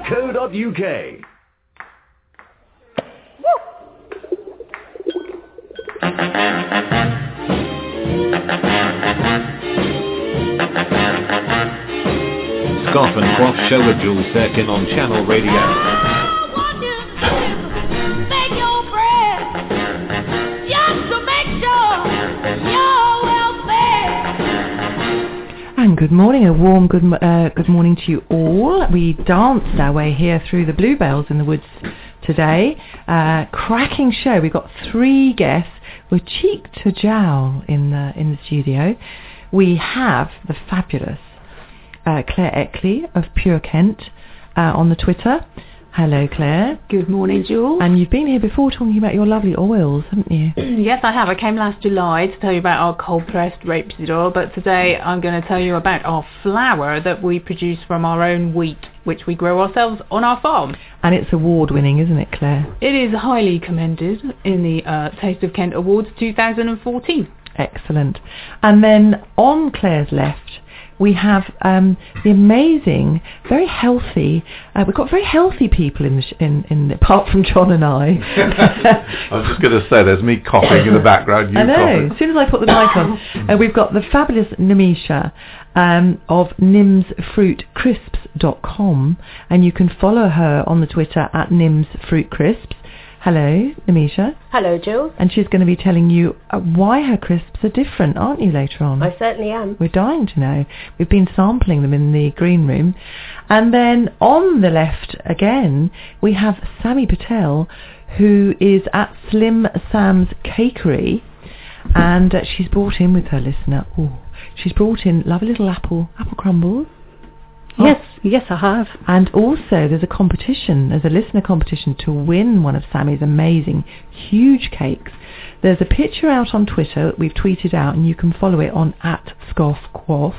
Scoff and Quaff Show with Jules Sirkin on Channel Radio. And good morning, a warm good morning to you all. We danced our way here through the bluebells in the woods today. Cracking show. We've got 3 guests. We're cheek to jowl in the studio. We have the fabulous Claire Eckley of Pure Kent on the Twitter. Hello, Claire. Good morning, Jules. And you've been here before talking about your lovely oils, haven't you? Yes, I have. I came last July to tell you about our cold-pressed rapeseed oil, but today I'm going to tell you about our flour that we produce from our own wheat, which we grow ourselves on our farm. And it's award-winning, isn't it, Claire? It is highly commended in the Taste of Kent Awards 2014. Excellent. And then on Claire's left, we have the amazing, very healthy. We've got very healthy people in apart from John and I. I was just going to say, there's me coughing in the background. You I know. Coughing. As soon as I put the mic on, we've got the fabulous Nimisha of nimsfruitcrisps.com, and you can follow her on the Twitter at nimsfruitcrisps. Hello, Nimisha. Hello, Jules. And she's going to be telling you why her crisps are different, aren't you, later on? I certainly am. We're dying to know. We've been sampling them in the green room. And then on the left again, we have Sammy Patel, who is at Slim Sam's Cakery, and she's brought in with her listener. She's brought in lovely little apple crumbles. Yes, I have. And also there's a listener competition to win one of Sammy's amazing, huge cakes. There's a picture out on Twitter that we've tweeted out, and you can follow it on @ScoffQuaff,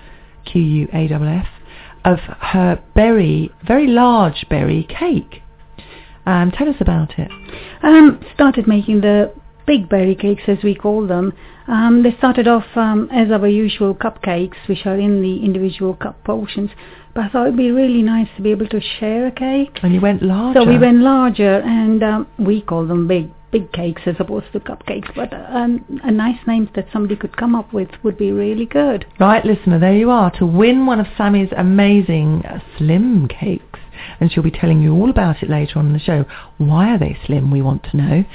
QUAFF, of her very large berry cake. Tell us about it. Started making the big berry cakes, as we call them. They started off as our usual cupcakes, which are in the individual cup portions. But I thought it would be really nice to be able to share a cake. And you went larger. So we went larger, and we call them big cakes as opposed to cupcakes. But a nice name that somebody could come up with would be really good. Right, listener, there you are, to win one of Sammy's amazing slim cakes. And she'll be telling you all about it later on in the show. Why are they slim, we want to know.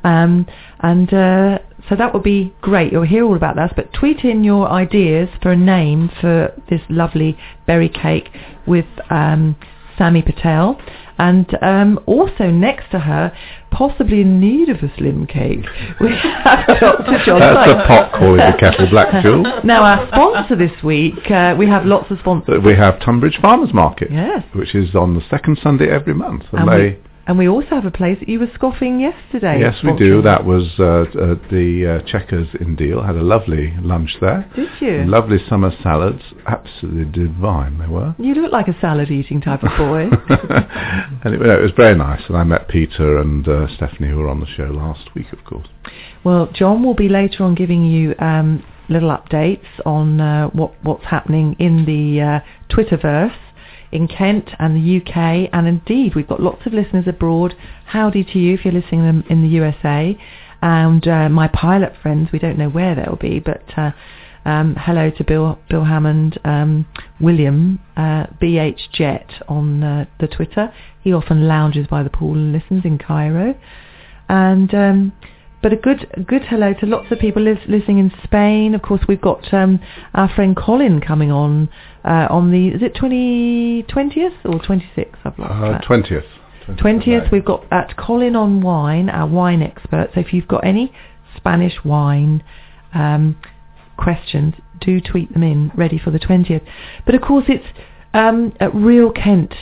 So that would be great. You'll hear all about that. But tweet in your ideas for a name for this lovely berry cake with Sammy Patel. And also next to her, possibly in need of a slim cake, we have Dr. John. That's a pot calling the kettle black, Jules. Now, our sponsor this week, we have lots of sponsors. We have Tunbridge Farmers Market, yes, which is on the second Sunday every month. And we also have a place that you were scoffing yesterday. Yes, we do. That was the Checkers in Deal. Had a lovely lunch there. Did you? Lovely summer salads. Absolutely divine they were. You look like a salad-eating type of boy. And it was very nice. And I met Peter and Stephanie, who were on the show last week, of course. Well, John will be later on giving you little updates on what's happening in the Twitterverse in Kent and the UK, and indeed we've got lots of listeners abroad. Howdy to you if you're listening to them in the USA, and my pilot friends, we don't know where they'll be, but hello to Bill Hammond, William, BH Jet on the Twitter. He often lounges by the pool and listens in Cairo. And but a good hello to lots of people listening in Spain. Of course, we've got our friend Colin coming on the, is it 20th or 26th? I've lost 20th. 20th. We've got at Colin on Wine, our wine expert. So if you've got any Spanish wine questions, do tweet them in, ready for the 20th. But of course, it's a Real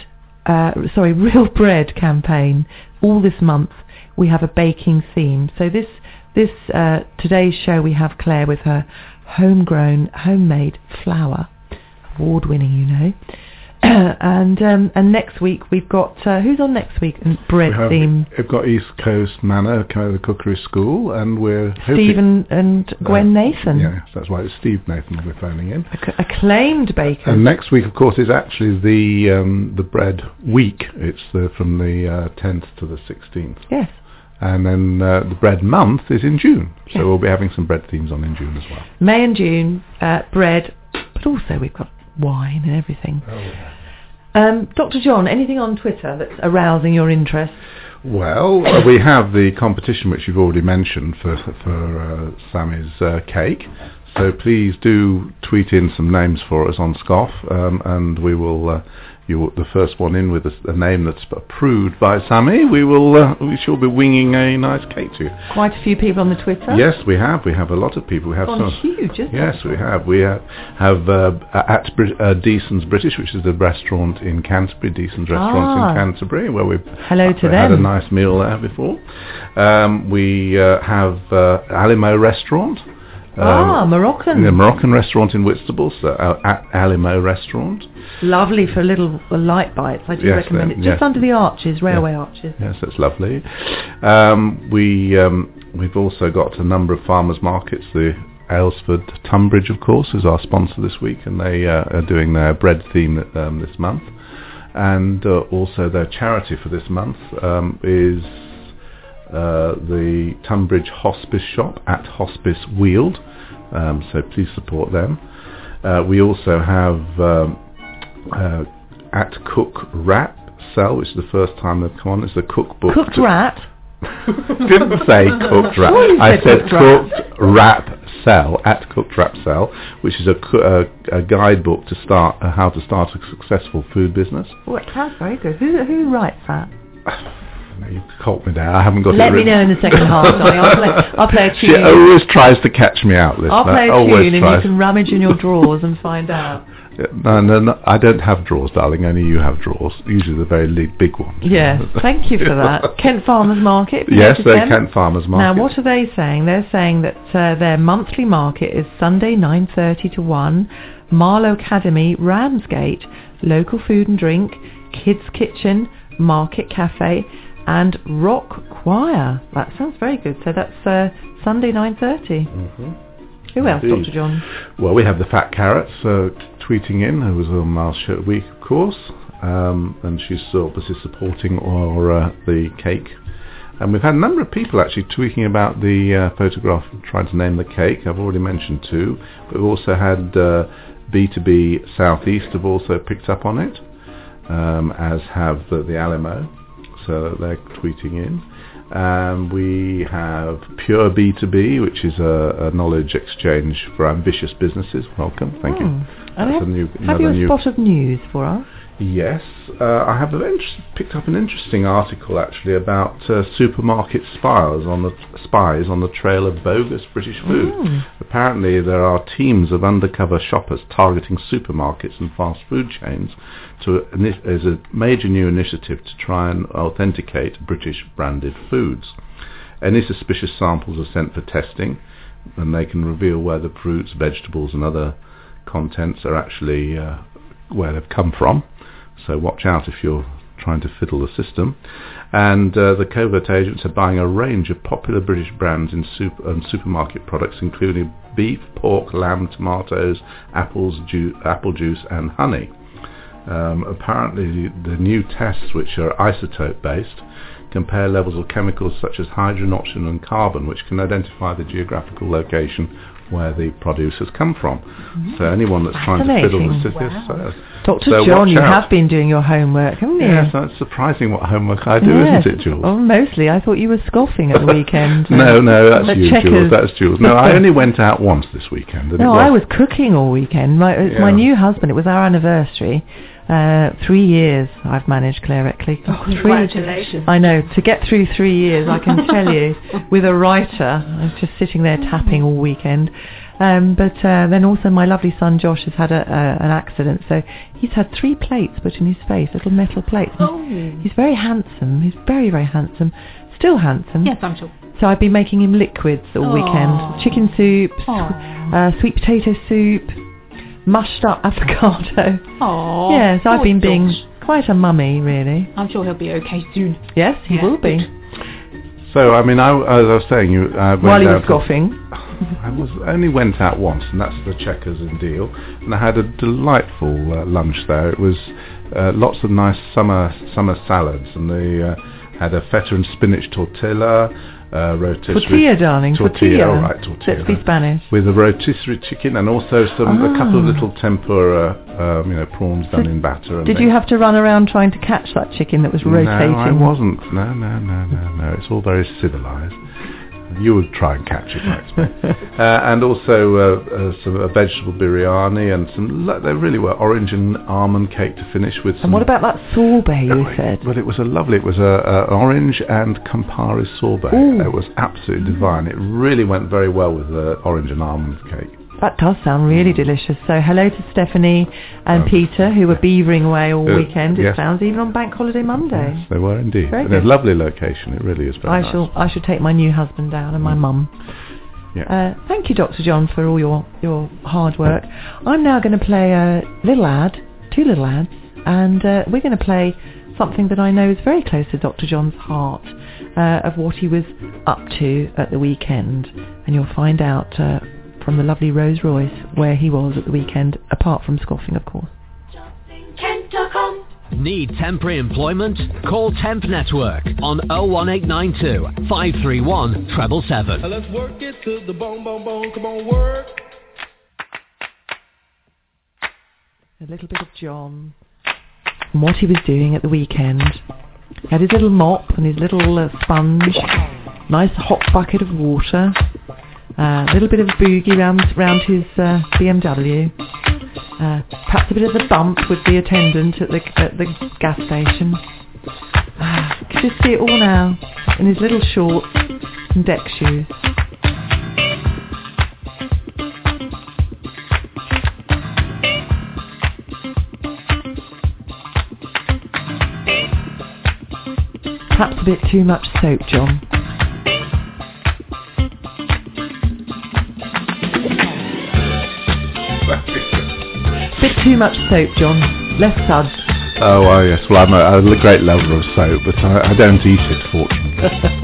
Bread campaign all this month. We have a baking theme. So this today's show, we have Claire with her homegrown, homemade flour, award-winning, And next week we've got who's on next week? Bread theme. We've got East Coast Manor, the Cookery School, and we're Stephen and Gwen Nathan. Yeah, that's right. It's Steve Nathan we're phoning in. Acclaimed bakers. And next week, of course, is actually the bread week. It's from the 10th to the 16th. Yes. And then the bread month is in June. So Yes. we'll be having some bread themes on in June as well. May and June, bread, but also we've got wine and everything. Oh, yeah. Dr. John, anything on Twitter that's arousing your interest? Well, we have the competition which you've already mentioned for Sammy's cake. So please do tweet in some names for us on Scoff, and we will. The first one in with a name that's approved by Sammy, we shall be winging a nice cake to you. Quite a few people on the Twitter. Yes, we have. We have a lot of people. We have some. Huge, isn't Yes, we have. We have at Deason's British, which is the restaurant in Canterbury, Deason's Restaurants in Canterbury, where we've Hello to had a them. nice meal there before. We have Alimo Restaurant. Moroccan. The Moroccan restaurant in Whitstable, so at Alimo Restaurant. Lovely for little light bites. I do Yes, recommend it. Just yes. under the arches, railway arches. Yes, that's lovely. We've also got a number of farmers markets. The Aylesford Tunbridge, of course, is our sponsor this week, and they are doing their bread theme this month. And also their charity for this month is the Tunbridge Hospice Shop at Hospice Weald. So please support them. We also have at Cook Wrap Sell, which is the first time they've come on. It's a cookbook. Cooked rat. Didn't say cooked wrap. I said cooked wrap sell at cooked wrap sell, which is a guidebook to start how to start a successful food business. Oh, it sounds very good. Who writes that? You caught me there. I haven't got Let it me written. know in the second half, darling. I'll play a tune. She always tries to catch me out, listener. I'll play a Always tune and tries. you can rummage in your drawers and find out. No, I don't have drawers, darling. Only you have drawers. Usually the very big ones. Yes, thank you for that. Kent Farmers Market. Yes, noticed they're them? Kent Farmers Market. Now, what are they saying? They're saying that their monthly market is Sunday 9:30 to 1, Marlow Academy, Ramsgate, local food and drink, kids kitchen, market cafe, and rock choir. That sounds very good. So that's Sunday 9:30. Mm-hmm. Who else, Indeed. Dr. John? Well, we have the Fat Carrots tweeting in, who was on Miles Show Week, of course, and she's obviously supporting the cake. And we've had a number of people actually tweeting about the photograph, trying to name the cake. I've already mentioned two, but we've also had B2B Southeast have also picked up on it, as have the Alamo, so they're tweeting in. We have Pure B2B, which is a knowledge exchange for ambitious businesses. Welcome, thank you. Have you a spot of news for us? Yes, I have picked up an interesting article actually about supermarket spies on the trail of bogus British food. Apparently there are teams of undercover shoppers targeting supermarkets and fast food chains as a major new initiative to try and authenticate British branded foods. Any suspicious samples are sent for testing, and they can reveal where the fruits, vegetables and other contents are actually where they've come from. So watch out if you're trying to fiddle the system. And the covert agents are buying a range of popular British brands in supermarket products, including beef, pork, lamb, tomatoes, apple juice and honey. Apparently the new tests, which are isotope based, compare levels of chemicals such as hydrogen, oxygen and carbon, which can identify the geographical location where the produce has come from. So anyone that's trying to fiddle the system... Dr. John, you have been doing your homework, haven't you? Yes, that's surprising what homework I do, isn't it, Jules? Oh, mostly. I thought you were scoffing at the weekend. No, that's you, Jules. That's Jules. No, I only went out once this weekend. And I was cooking all weekend. It's my new husband. It was our anniversary. 3 years I've managed, Claire Eckley. Congratulations. I know. To get through 3 years, I can tell you, with a writer, I was just sitting there tapping all weekend. But then also my lovely son Josh has had an accident, so he's had 3 plates put in his face, little metal plates. He's very handsome. He's very, very handsome. Still handsome. Yes, I'm sure. So I've been making him liquids all weekend. Chicken soup, sweet potato soup, mushed up avocado. Oh, Yes, I've been being Josh. quite a mummy, really. I'm sure he'll be okay soon. Yes, he Yeah. will be. So, I mean, as I was saying, you went While he down was scoffing. I only went out once, and that's the Checkers in Deal, and I had a delightful lunch there. It was lots of nice summer salads, and they had a feta and spinach tortilla, rotisserie... Tortilla, darling, tortilla. Oh, right, tortilla. Let's be Spanish. With a rotisserie chicken, and also a couple of little tempura, prawns done in batter. And Did you have to run around trying to catch that chicken that was rotating? No, I wasn't. No. It's all very civilised. You would try and catch it, I expect. And also a vegetable biryani and there really were orange and almond cake to finish with. And what about that sorbet you said? Well, it was an orange and Campari sorbet. Ooh. It was absolutely divine. It really went very well with the orange and almond cake. That does sound really delicious. So hello to Stephanie and Peter, who were beavering away all weekend. It yes. sounds even on Bank Holiday Monday. Yes, they were indeed. Very and a good. lovely location. It really is very nice. I shall take my new husband down and my mum. Yeah. Thank you, Dr. John, for all your hard work. I'm now going to play a little ad, two little ads, and we're going to play something that I know is very close to Dr. John's heart, of what he was up to at the weekend. And you'll find out from the lovely Rose Royce where he was at the weekend, apart from scoffing, of course. Need temporary employment? Call Temp Network on 01892 531 777. Let's work it to the bone, come on, work. A little bit of John and what he was doing at the weekend. He had his little mop and his little sponge, nice hot bucket of water, a little bit of boogie round his BMW, perhaps a bit of the bump with the attendant at the gas station. Could just see it all now in his little shorts and deck shoes. Perhaps a bit too much soap, John. Bit too much soap, John. Less suds. Oh, yes. Well, I'm a great lover of soap, but I don't eat it, fortunately.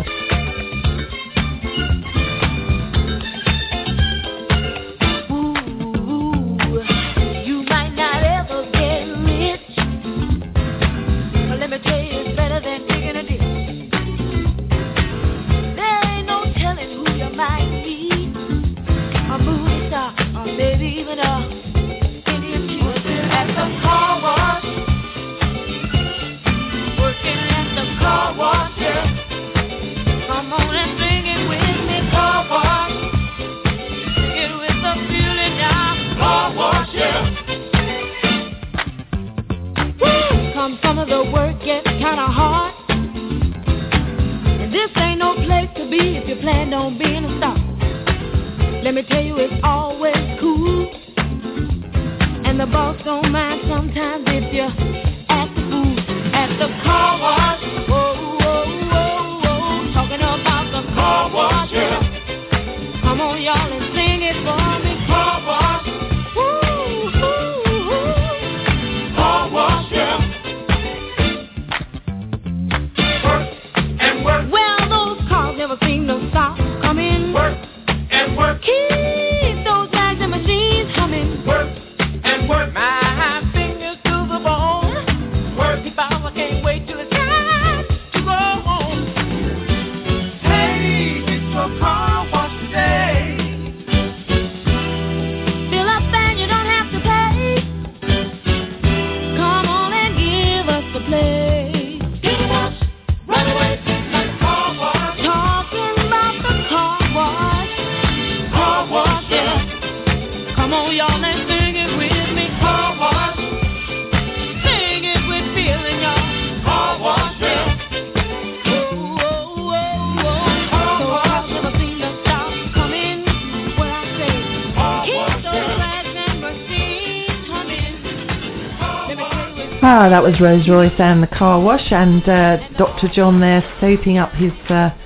That was Rose Royce and the car wash, and Dr. John there soaping up his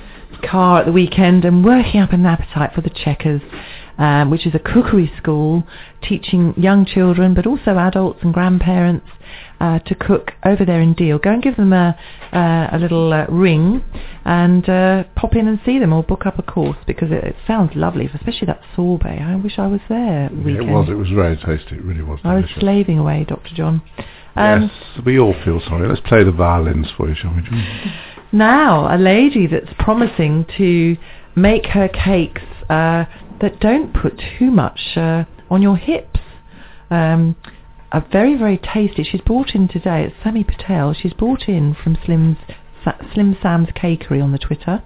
car at the weekend and working up an appetite for the Checkers, which is a cookery school teaching young children but also adults and grandparents to cook over there in Deal. Go and give them a little ring and pop in and see them or book up a course, because it sounds lovely, especially that sorbet. I wish I was there at the weekend. It was very tasty. It really was delicious. I was slaving away, Dr. John. Yes, we all feel sorry. Let's play the violins for you, shall we? Now, a lady that's promising to make her cakes that don't put too much on your hips. Are very, very tasty. She's brought in today, it's Sammy Patel. She's brought in from Slim Sam's Cakery on the Twitter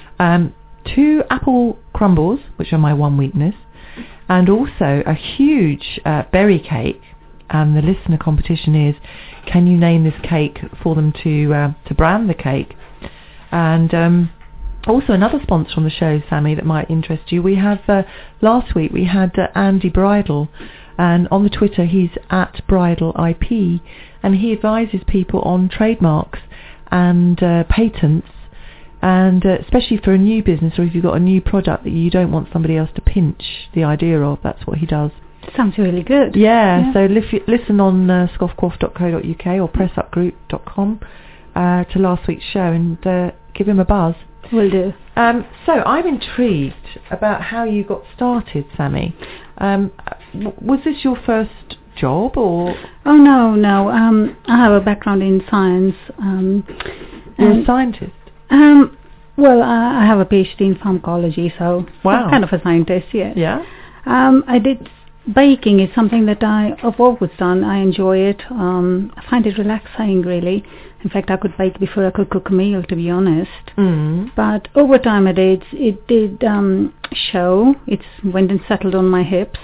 2 apple crumbles, which are my one weakness, and also a huge berry cake. And the listener competition is, can you name this cake for them to brand the cake? And also another sponsor on the show, Sammy, that might interest you. We have last week we had Andy Bridle, and on the Twitter he's at Bridle IP, and he advises people on trademarks and patents, and especially for a new business, or if you've got a new product that you don't want somebody else to pinch the idea of, that's what he does. Sounds really good. Yeah. So listen on scoffcoff.co.uk or pressupgroup.com to last week's show and give him a buzz. Will do. So I'm intrigued about how you got started, Sammy. Was this your first job, or? Oh no. I have a background in science. You're a scientist? Well, I have a PhD in pharmacology, so I'm kind of a scientist. Yes. Yeah. I did. Baking is something that I've always done. I enjoy it. I find it relaxing, really. In fact, I could bake before I could cook a meal, to be honest. But over time it did show. It went and settled on my hips,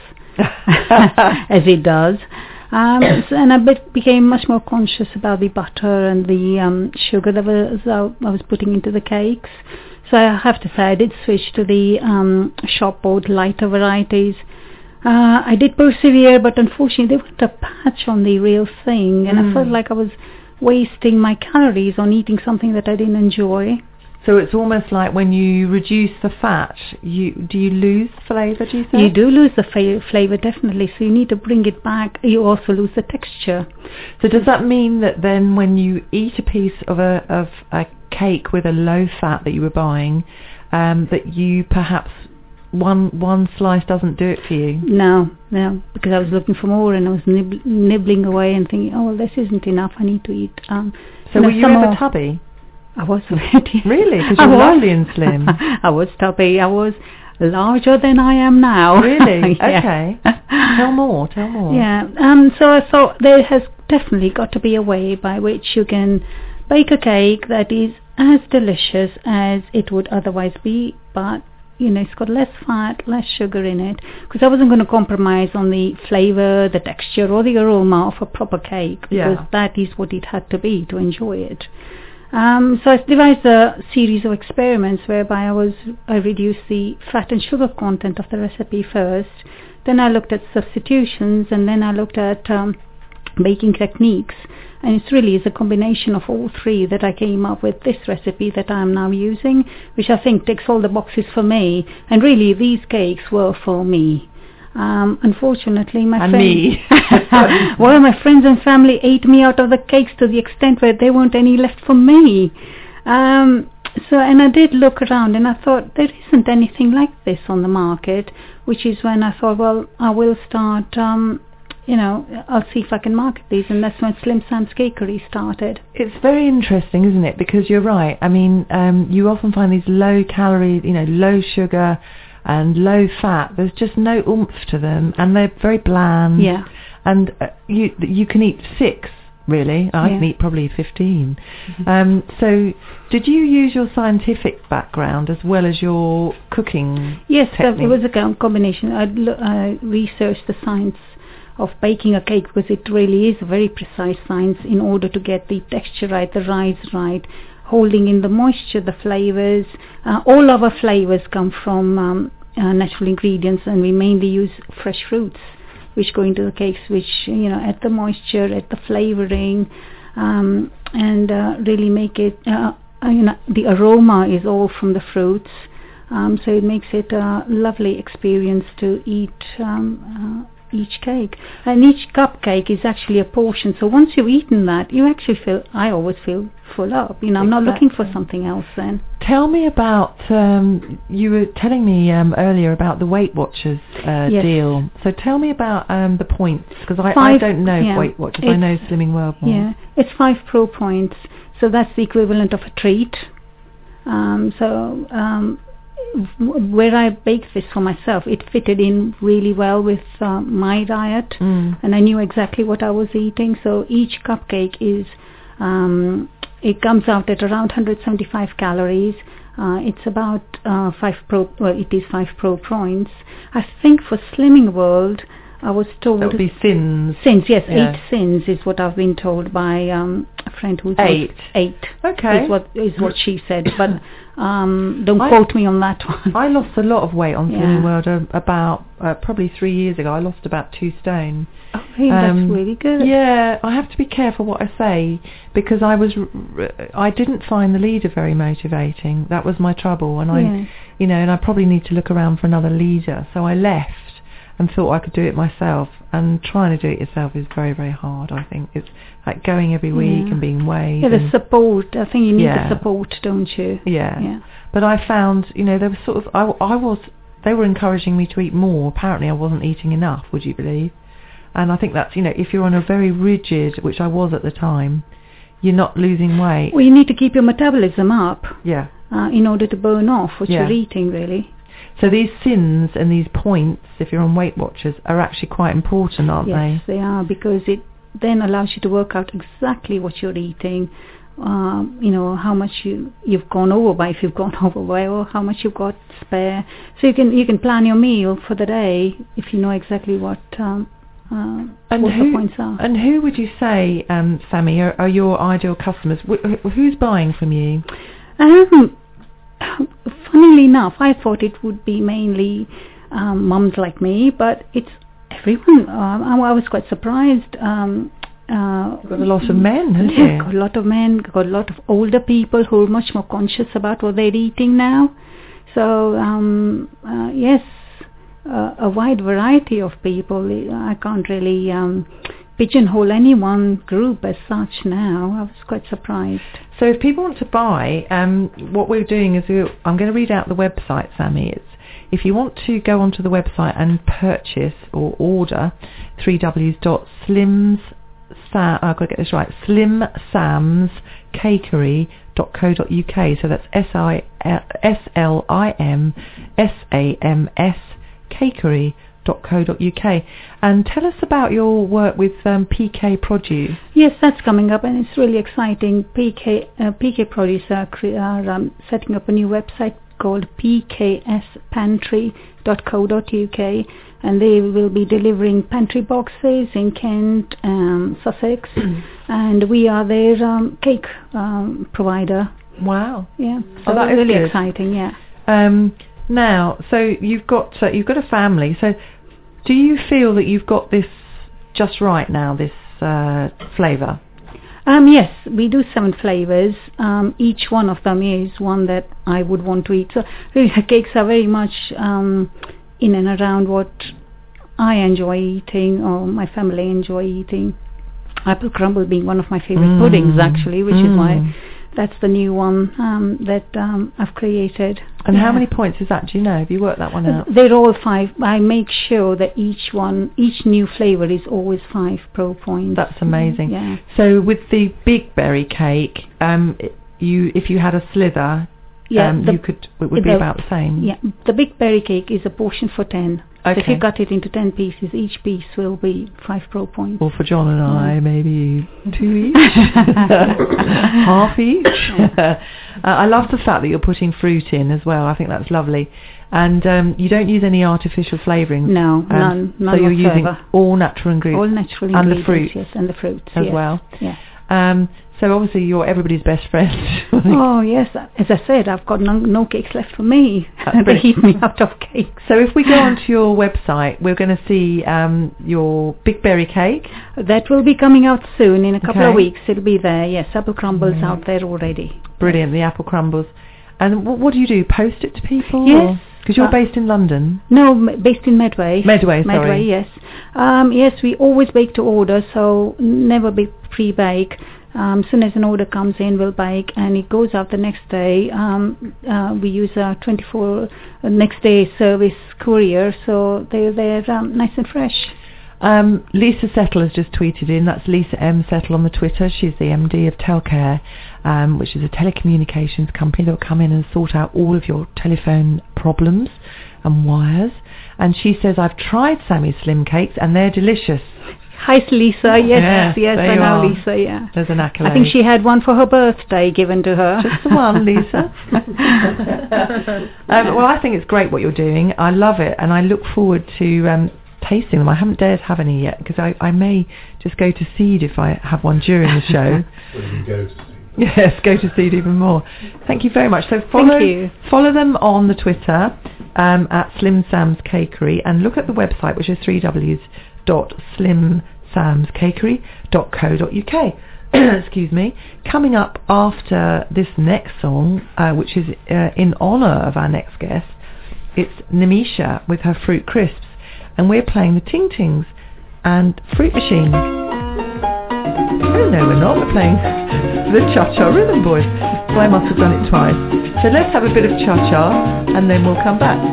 as it does. And I became much more conscious about the butter and the sugar that I was putting into the cakes. So I have to say, I did switch to the shop bought lighter varieties. I did persevere, but unfortunately there wasn't a patch on the real thing, and I felt like I was wasting my calories on eating something that I didn't enjoy. So it's almost like when you reduce the fat, do you lose flavour, do you think? You do lose the flavour, definitely, so you need to bring it back. You also lose the texture. So does that mean that then when you eat a piece of a cake with a low fat that you were buying, that you perhaps one slice doesn't do it for you? No, because I was looking for more and I was nibbling away and thinking, oh, well, this isn't enough, I need to eat. So were you ever tubby? I was already. Really? Because you're lovely and slim. I was tubby. I was larger than I am now. Really? Yeah. Okay. Tell more. Yeah. So I thought there has definitely got to be a way by which you can bake a cake that is as delicious as it would otherwise be, but it's got less fat, less sugar in it, because I wasn't going to compromise on the flavour, the texture or the aroma of a proper cake, because that is what it had to be to enjoy it. So I devised a series of experiments whereby I reduced the fat and sugar content of the recipe first, then I looked at substitutions, and then I looked at baking techniques, and it really is a combination of all three that I came up with this recipe that I am now using, which I think ticks all the boxes for me, and really these cakes were for me. Unfortunately, my friends and family ate me out of the cakes to the extent where there weren't any left for me. And I did look around and I thought there isn't anything like this on the market, which is when I thought, well, I will start I'll see if I can market these, and that's when Slim Sam's Cakery started. It's very interesting, isn't it? Because you're right. I mean, you often find these low calorie, low sugar and low fat. There's just no oomph to them, and they're very bland. Yeah. And you can eat 6, really. I can eat probably 15. So did you use your scientific background as well as your cooking technique? It was a combination. I researched the science of baking a cake, because it really is a very precise science in order to get the texture right, the rise right, holding in the moisture, the flavors. All of our flavors come from natural ingredients, and we mainly use fresh fruits which go into the cakes, which add the moisture, add the flavoring, and really make it. the aroma is all from the fruits, so it makes it a lovely experience to eat each cake. And each cupcake is actually a portion, so once you've eaten that, I always feel full up. I'm not looking for something else then. Tell me about, you were telling me earlier about the Weight Watchers deal. So tell me about the points, because I don't know Weight Watchers. I know Slimming World more. Yeah, it's 5 Pro points, so that's the equivalent of a treat. Where I baked this for myself, it fitted in really well with my diet, and I knew exactly what I was eating. So each cupcake is, it comes out at around 175 calories. It's about 5 Pro points. I think for Slimming World, I was told that would be Sins. Sins, yes, 8 Sins is what I've been told by a friend who's 8. Okay, is what she said, but don't quote me on that one. I lost a lot of weight on Slimming World about probably 3 years ago. I lost about 2 stone. Oh, hey, that's really good. Yeah, I have to be careful what I say, because I didn't find the leader very motivating. That was my trouble, and I probably need to look around for another leader. So I left and thought I could do it myself, and trying to do it yourself is very, very hard. I think it's like going every week and being weighed. Yeah, the support. I think you need the support, don't you? Yeah. But I found, there was sort of, they were encouraging me to eat more. Apparently I wasn't eating enough, would you believe? And I think that's, if you're on a very rigid, which I was at the time, you're not losing weight. Well, you need to keep your metabolism up. Yeah. In order to burn off what you're eating, really. So these Sins and these points, if you're on Weight Watchers, are actually quite important, aren't they? Yes, they are, because it then allows you to work out exactly what you're eating, how much you've gone over by, if you've gone over by, or how much you've got spare. So you can plan your meal for the day if you know exactly what the points are. And who would you say, Sammy, are your ideal customers? Who's buying from you? Funnily enough, I thought it would be mainly mums like me, but it's everyone. I was quite surprised. You've got a lot of men, haven't you? Got a lot of men, got a lot of older people who are much more conscious about what they're eating now. So, yes, a wide variety of people. I can't really pigeonhole any one group as such now. I was quite surprised. So if people want to buy, what we're doing is I'm going to read out the website, Sammy. It's, if you want to go onto the website and purchase or order, I've got to get this right, slimsamscakery.co.uk. So that's SLIMSAMS cakery.co.uk. And tell us about your work with PK Produce. Yes, that's coming up, and it's really exciting. PK Produce are setting up a new website called pkspantry.co.uk, and they will be delivering pantry boxes in Kent, Sussex, and we are their cake provider. Wow! Yeah, so that's really exciting. Yeah. Now, so you've got a family. So, do you feel that you've got this just right now? This flavour? Yes, we do 7 flavours. Each one of them is one that I would want to eat. So, really, the cakes are very much in and around what I enjoy eating, or my family enjoy eating. Apple crumble being one of my favourite puddings, actually, which is why that's the new one that I've created. And how many points is that? Do you know? Have you worked that one out? They're all 5. I make sure that each new flavour is always 5 Pro points. That's amazing. Yeah. So with the Big Berry cake, if you had a slither, it would be about the same. Yeah, the Big Berry cake is a portion for 10. Okay. So if you cut it into 10 pieces, each piece will be 5 Pro points. Or for John and I, maybe 2 each, half each. I love the fact that you're putting fruit in as well. I think that's lovely. And you don't use any artificial flavourings. No, none so you're whatsoever. Using all natural ingredients. All natural and ingredients, the fruits. Yes, and the fruits as well. Yeah. So obviously you're everybody's best friend. Oh yes, as I said, I've got no cakes left for me. They brilliant. keep me out of cakes. So if we go onto your website, we're going to see your Big Berry cake. That will be coming out soon, in a couple of Okay. weeks. It'll be there. Yes, apple crumbles out there already. Brilliant, the apple crumbles. And what do you do? Post it to people? Yes. Because you're based in London. No, based in Medway. Medway, sorry. Medway, yes. Yes, we always bake to order, so never pre-bake. Soon as an order comes in, we'll bake, and it goes out the next day. We use a 24 next day service courier, so they're nice and fresh. Lisa Settle has just tweeted in. That's Lisa M. Settle on the Twitter. She's the MD of Telcare, which is a telecommunications company that will come in and sort out all of your telephone problems and wires. And she says, I've tried Sammy's Slim Cakes and they're delicious. Hi, Lisa. Yes, I know are. Lisa, yeah. There's an accolade. I think she had one for her birthday given to her. Just the one, Lisa. Well, I think it's great what you're doing. I love it, and I look forward to tasting them. I haven't dared have any yet, because I may just go to seed if I have one during the show. Yes, go to seed even more. Thank you very much. So follow them on the Twitter at Slim Sam's Cakery, and look at the website, which is www.slimsamscakery.co.uk. Excuse me. Coming up after this next song, which is in honour of our next guest, it's Nimisha with her Fruit Crisps, and we're playing the Ting Tings and Fruit Machine. Oh no, we're not. We're playing the Cha-Cha Rhythm Boys. So I must have done it twice. So let's have a bit of Cha-Cha and then we'll come back.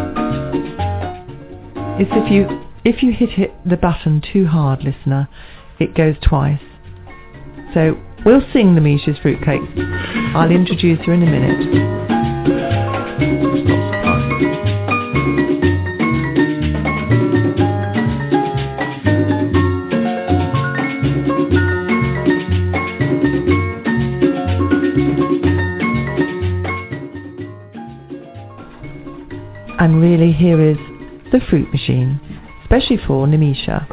It's if you hit the button too hard, listener, it goes twice. So we'll sing the Misha's Fruitcakes. I'll introduce her in a minute. And really, here is the Fruit Machine, especially for Nimisha.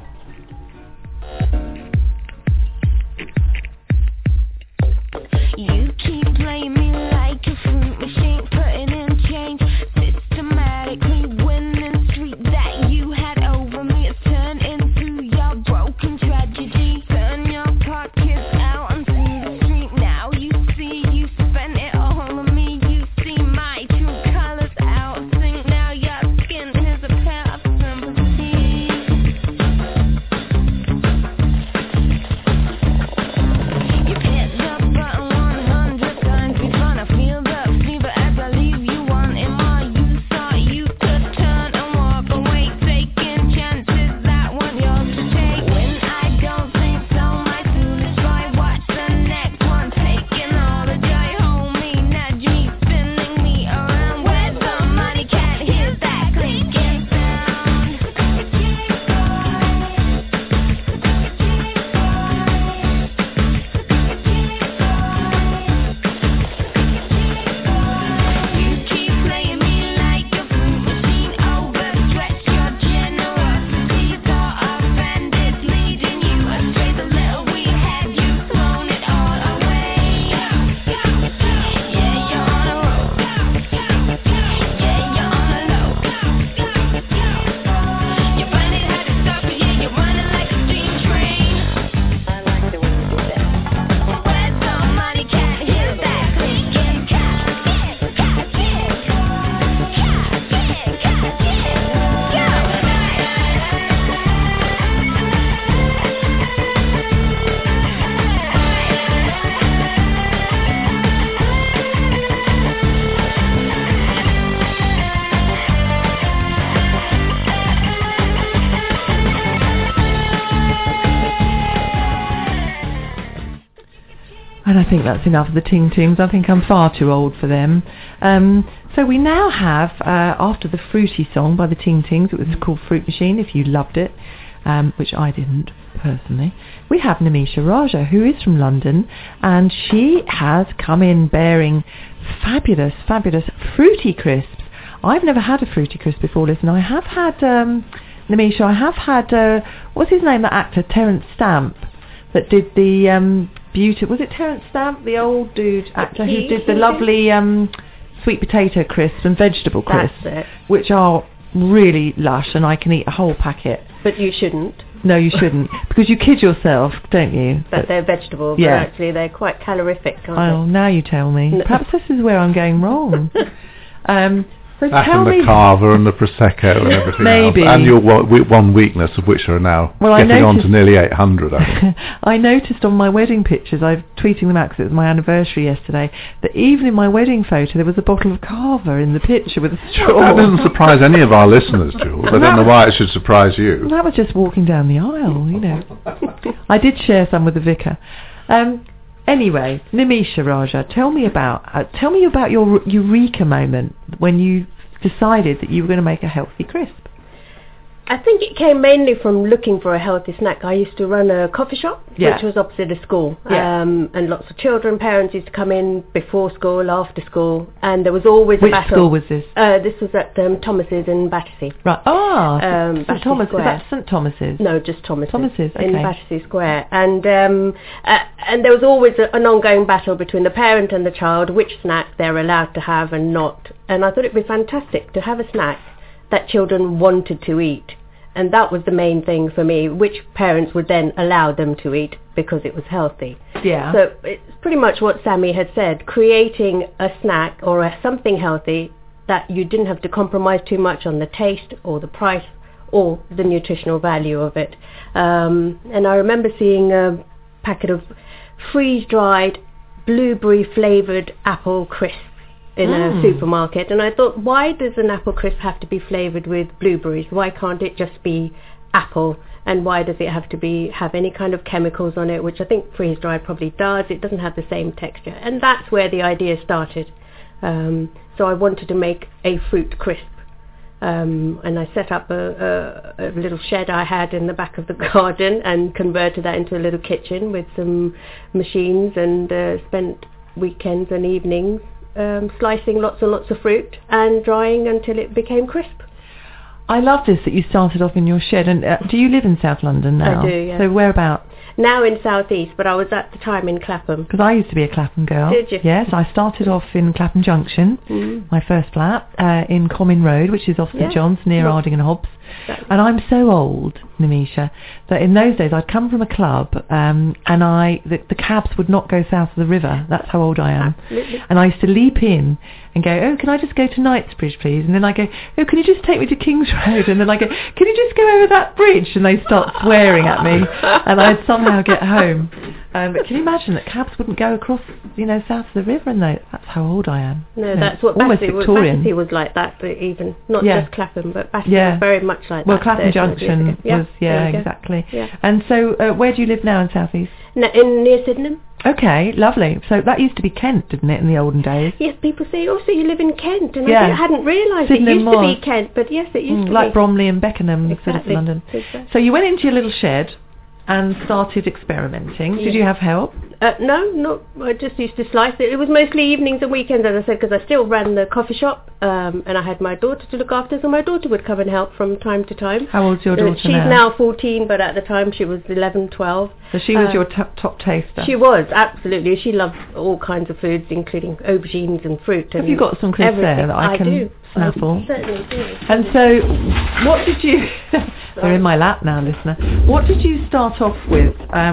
You keep playing me like a fruit machine, putting in change, systematically winning streak that you had over me. It's turned into your broken tragedy. Turn your pockets out onto the street. Now you see you spent it all on me. You see my true colors out of sync. Now your skin is a pair of sympathy. You hit the button 100 times before I feel the fever as I leave you wanting more. You thought you could turn and walk away, taking chances that weren't yours to take. When I don't think so, my foolish boy, watch the next one, taking all the joy. Hold me, nudge me, spinning me around. Where's the money? Can't hear that clinking sound. You keep playing me like a fruit machine, overstretch your generosity. Thought offended, leading you astray. The little we had, you thrown it all away. Yeah, you're on a roll. Yeah, you're on a low. You find it hard to stop, but yeah, you're running like a steam train. I like the way you do that. Where's the money? Can't hear that clinking. And I think that's enough of the Ting Tings. I think I'm far too old for them. So we now have, after the fruity song by the Ting Tings, it was called Fruit Machine, if you loved it, which I didn't, personally. We have Nimisha Raja, who is from London, and she has come in bearing fabulous, fabulous fruity crisps. I've never had a fruity crisp before, listen. I have had, Nimisha, I have had, what's his name, that actor, Terence Stamp. that did the beauty. Was it Terence Stamp, the old dude actor who did the lovely sweet potato crisps and vegetable crisps, which are really lush, and I can eat a whole packet. But you shouldn't. No, you shouldn't, because you kid yourself, don't you? That they're vegetable, but actually they're quite calorific, aren't Oh, now you tell me. No. Perhaps this is where I'm going wrong. So That tell and me, the Carver and the Prosecco and everything Maybe. else. And your one weakness, of which are now Well, getting on to noticed- nearly 800. I think. I noticed on my wedding pictures, I'm tweeting them out because it was my anniversary yesterday, that even in my wedding photo there was a bottle of Carver in the picture with a straw. That doesn't surprise any of our listeners, Jules. I don't know why it should surprise you. That was just walking down the aisle, you know. I did share some with the vicar. Anyway, Nimisha Raja, tell me about your eureka moment when you decided that you were going to make a healthy crisp. I think it came mainly from looking for a healthy snack. I used to run a coffee shop, which was opposite a school, and lots of children, parents used to come in before school, after school, and there was always a battle. Which school was this? This was at Thomas's in Battersea. Right. St. Battersea Thomas. Square. Is that St. Thomas's? No, just Thomas's. Thomas's, okay. In Battersea Square. And there was always an ongoing battle between the parent and the child, which snack they're allowed to have and not. And I thought it would be fantastic to have a snack that children wanted to eat. And that was the main thing for me, which parents would then allow them to eat because it was healthy. Yeah. So it's pretty much what Sammy had said, creating a snack or something healthy that you didn't have to compromise too much on the taste or the price or the nutritional value of it. And I remember seeing a packet of freeze-dried, blueberry-flavoured apple crisp in a supermarket, and I thought, why does an apple crisp have to be flavoured with blueberries? Why can't it just be apple? And why does it have to have any kind of chemicals on it, which I think freeze-dried probably does. It doesn't have the same texture, and that's where the idea started. So I wanted to make a fruit crisp, and I set up a little shed I had in the back of the garden and converted that into a little kitchen with some machines, and spent weekends and evenings slicing lots and lots of fruit and drying until it became crisp. I love this that you started off in your shed. And do you live in South London now? I do, yeah. So whereabouts? Now in South East, but I was at the time in Clapham. Because I used to be a Clapham girl. Did you? Yes, I started off in Clapham Junction, my first flat, in Common Road, which is off St John's, near Arding and Hobbs. And I'm so old, Nimisha, that in those days I'd come from a club, and the cabs would not go south of the river. That's how old I am. Absolutely. And I used to leap in and go, oh, can I just go to Knightsbridge, please? And then I go, oh, can you just take me to King's Road? And then I go, can you just go over that bridge? And they start swearing at me, and I'd somehow get home. But can you imagine that cabs wouldn't go across, south of the river? And that's how old I am. No, that's what almost Battersea was. Victorian. Battersea was like that, even not just Clapham, but Battersea was very much like well, that. Clapham Junction was, exactly. Yeah. And so, where do you live now in South East? Near Sydenham. Okay, lovely. So that used to be Kent, didn't it, in the olden days? Yes, people say, oh, so you live in Kent, and I hadn't realised it used to be Kent, but yes, it used to be. Like Bromley and Beckenham, sort of London. Exactly. So you went into your little shed and started experimenting. Did you have help? No, I just used to slice it. It was mostly evenings and weekends, as I said, because I still ran the coffee shop, and I had my daughter to look after, so my daughter would come and help from time to time. How old's your daughter She's now 14, but at the time she was 11, 12. So she was your top taster? She was, absolutely. She loved all kinds of foods, including aubergines and fruit. Have you got some crisps there that I can snaffle? I certainly do. And so, what did you... They're in my lap now, listener. What did you start off with?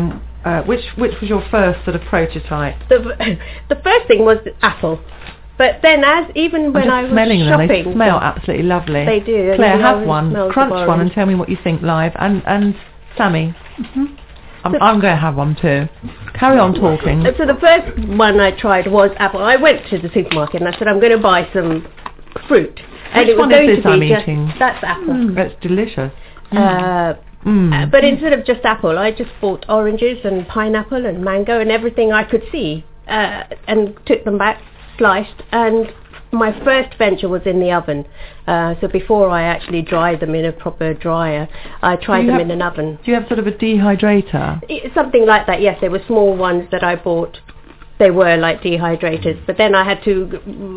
Which was your first sort of prototype? The first thing was the apple. But then when I was smelling shopping... them, they smell absolutely lovely. They do. Claire, have one. Crunch one and tell me what you think live. And Sammy, I'm going to have one too. Carry on talking. So the first one I tried was apple. I went to the supermarket and I said, I'm going to buy some fruit. And Which it was one going is this to be I'm just, eating? That's apple. That's delicious. But instead of just apple, I just bought oranges and pineapple and mango and everything I could see, and took them back, sliced, and my first venture was in the oven. So before I actually dried them in a proper dryer, I tried them in an oven. Do you have sort of a dehydrator? Something like that, yes. There were small ones that I bought they were like dehydrators, but then I had to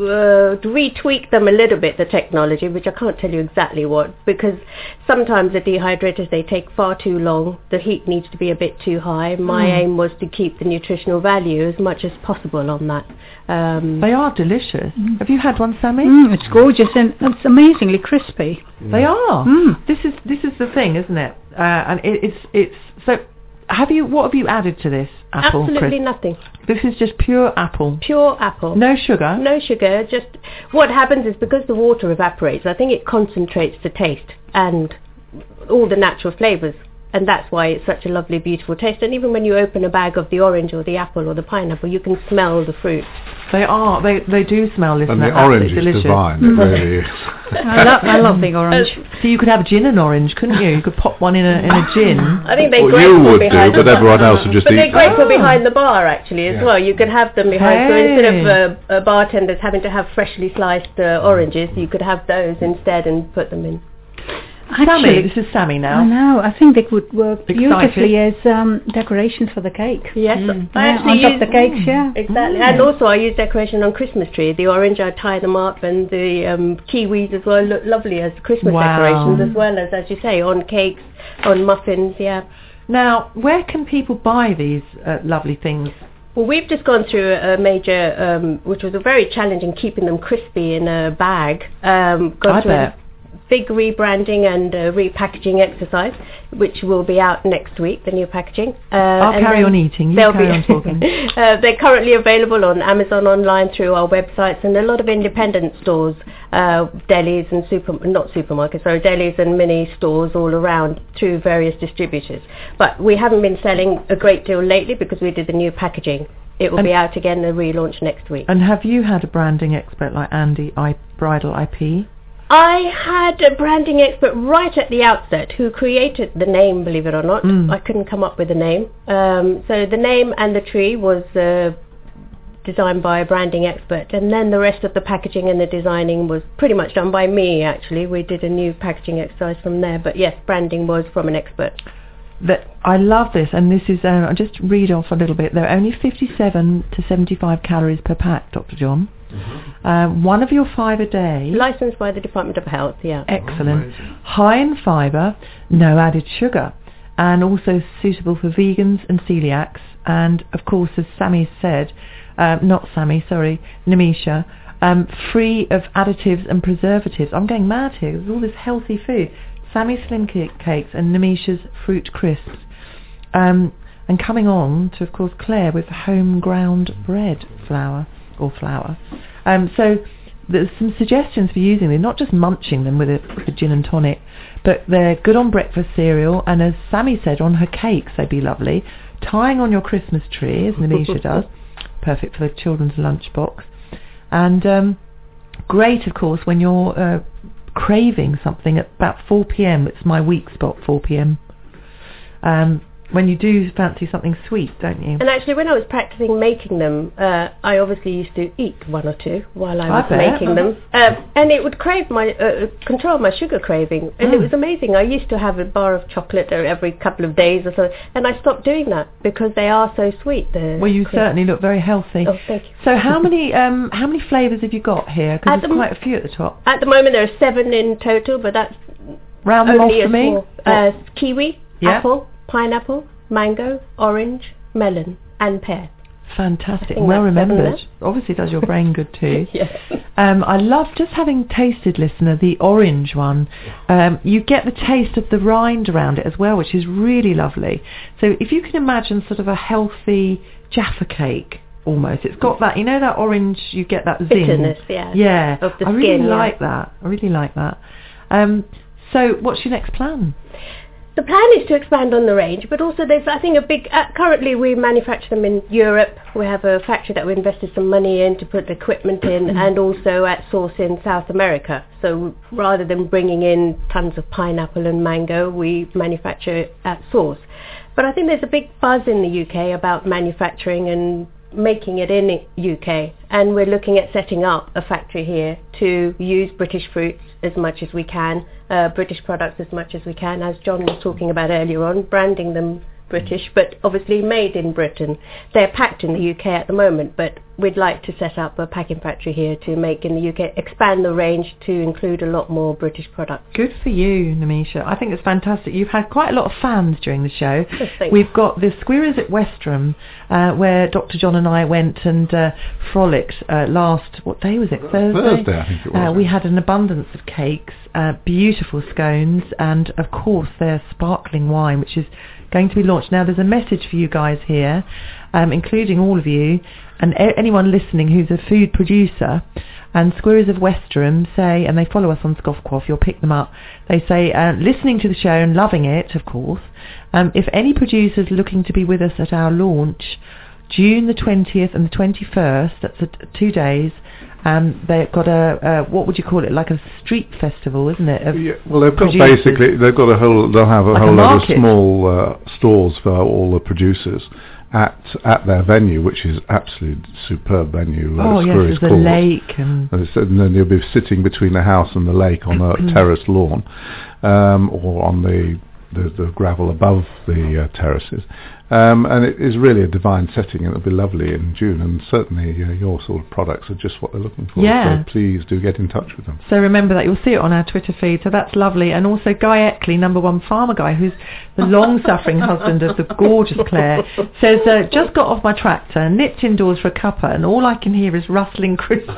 retweak them a little bit, the technology, which I can't tell you exactly what, because sometimes the dehydrators, they take far too long, the heat needs to be a bit too high. My aim was to keep the nutritional value as much as possible on that. They are delicious. Have you had one, Sammy? It's gorgeous and it's amazingly crispy. They are. This is the thing, isn't it? And it's so. What have you added to this apple? Absolutely nothing. This is just pure apple. Pure apple. No sugar. No sugar. Just what happens is because the water evaporates, I think it concentrates the taste and all the natural flavours. And that's why it's such a lovely, beautiful taste. And even when you open a bag of the orange or the apple or the pineapple, you can smell the fruit. They are. They do smell. And the orange is delicious. divine. It really is. I love the orange. So you could have gin and orange, couldn't you? You could pop one in a gin. I think they're Well, great you for would behind do, but everyone else would just But eat. they're great for behind the bar, actually, as well. You could have them behind. So instead of bartenders having to have freshly sliced oranges, you could have those instead and put them in. Sammy, this is Sammy now. I know. I think they would work beautifully Excited? as decorations for the cake. Yes, I actually on top use the cakes, yeah. exactly. And also I use decoration on Christmas tree. The orange, I tie them up, and the kiwis as well look lovely as Christmas decorations, as well as you say, on cakes, on muffins. Yeah. Now, where can people buy these lovely things? Well, we've just gone through a major, which was a very challenging, keeping them crispy in a bag. I bet. Big rebranding and repackaging exercise, which will be out next week, the new packaging. I'll carry on eating, you carry on talking. They're currently available on Amazon online through our websites and a lot of independent stores, delis and delis and mini stores all around through various distributors. But we haven't been selling a great deal lately because we did the new packaging. It will be out again, the relaunch next week. And have you had a branding expert like Andy, Bridal IP? I had a branding expert right at the outset who created the name, believe it or not. I couldn't come up with a name. So the name and the tree was designed by a branding expert, and then the rest of the packaging and the designing was pretty much done by me, actually. We did a new packaging exercise from there, but yes, branding was from an expert. I love this, and this is, I'll just read off a little bit. They're only 57 to 75 calories per pack, Dr. John. One of your 5 a day. Licensed by the Department of Health, yeah. Excellent. High in fibre, no added sugar, and also suitable for vegans and celiacs. And, of course, as Sammy said, Nimisha, free of additives and preservatives. I'm going mad here. There's all this healthy food. Sammy Slim Cakes and Nimisha's Fruit Crisps. And coming on to, of course, Claire with home ground bread flour. So there's some suggestions for using them, not just munching them with a gin and tonic, but they're good on breakfast cereal, and as Sammy said, on her cakes they'd be lovely. Tying on your Christmas tree, as Nimisha does, perfect for the children's lunchbox. And great, of course, when you're craving something at about 4 p.m. It's my weak spot, 4 p.m. When you do fancy something sweet, don't you? And actually, when I was practicing making them, I obviously used to eat one or two while I was making them. And it would control my sugar craving. And it was amazing. I used to have a bar of chocolate every couple of days or so. And I stopped doing that because they are so sweet. Well, you certainly look very healthy. Oh, thank you. So how many flavours have you got here? Because there's quite a few at the top. At the moment, there are 7 in total, but that's round them off only for me. Kiwi, apple, pineapple, mango, orange, melon and pear. Fantastic. Well remembered. Obviously does your brain good too. Yes. I love just having tasted, listener, the orange one. You get the taste of the rind around it as well, which is really lovely. So if you can imagine sort of a healthy Jaffa cake almost. It's got that, that orange, you get that zing. Bitterness, yeah. Of the skin, I really like that. So what's your next plan? The plan is to expand on the range, but also there's, I think, a big... currently we manufacture them in Europe. We have a factory that we invested some money in to put the equipment in, and also at source in South America. So rather than bringing in tons of pineapple and mango, we manufacture it at source. But I think there's a big buzz in the UK about manufacturing and making it in the UK, and we're looking at setting up a factory here to use British fruits as much as we can, British products as much as we can, as John was talking about earlier on, branding them British, but obviously made in Britain. They're packed in the UK at the moment, but we'd like to set up a packing factory here to make in the UK, expand the range to include a lot more British products. Good for you, Nimisha. I think it's fantastic. You've had quite a lot of fans during the show. Yes, thanks. We've got the Squirrels at Westerham, where Dr. John and I went and frolicked last, what day was it? Thursday, I think it was. We had an abundance of cakes, beautiful scones, and of course their sparkling wine, which is going to be launched. Now there's a message for you guys here, including all of you, and anyone listening who's a food producer. And Squirrels of Westerham say, and they follow us on Scoffquaff, you'll pick them up, they say, listening to the show and loving it, of course, if any producers looking to be with us at our launch, June the 20th and the 21st, that's 2 days, they've got a, what would you call it, like a street festival, isn't it? Well, they've got basically, they'll have a like whole lot of small stores for all the producers at their venue, which is absolutely superb venue. Oh yes, there's a lake, and then you'll be sitting between the house and the lake on a terraced lawn, or on the gravel above the terraces, and it is really a divine setting, and it'll be lovely in June, and certainly your sort of products are just what they're looking for. Yeah. So please do get in touch with them. So remember that, you'll see it on our Twitter feed, so that's lovely. And also Guy Eckley, #1 farmer guy, who's the long-suffering husband of the gorgeous Claire, says, just got off my tractor, nipped indoors for a cuppa, and all I can hear is rustling crisp.